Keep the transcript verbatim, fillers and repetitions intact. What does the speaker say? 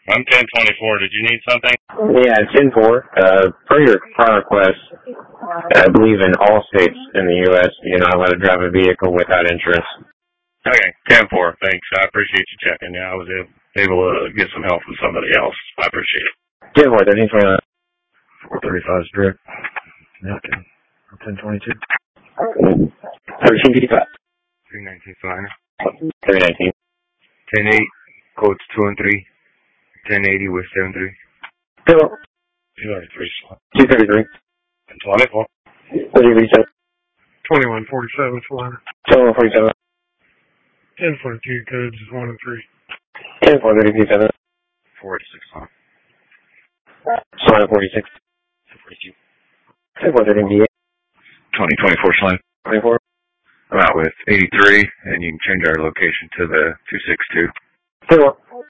I'm ten twenty-four. Did you need something? Yeah, ten four. Uh, per your prior request, I believe in all states in the U S you're not allowed to drive a vehicle without insurance. Okay, ten four. Thanks. I appreciate you checking. Yeah, I was able to get some help from somebody else. I appreciate it. ten four, thirteen twenty-nine. four thirty-five strip. Okay. ten twenty-two. thirteen fifty-five. three nineteen fine. three nineteen. ten eight. Codes two and three. ten eighty with seven three. Hello. two thirty-three. two thirty-three. twenty-four. What do you reach out? twenty-one forty-seven, four hundred. twenty-one forty-seven. ten forty-two codes is one and three. ten four thirty-two seven. forty-six on. Slime forty-six. forty-two. ten four thirteen D eight. twenty twenty-four slime. twenty-four. I'm out with eighty-three, and you can change our location to the two six two. ten four.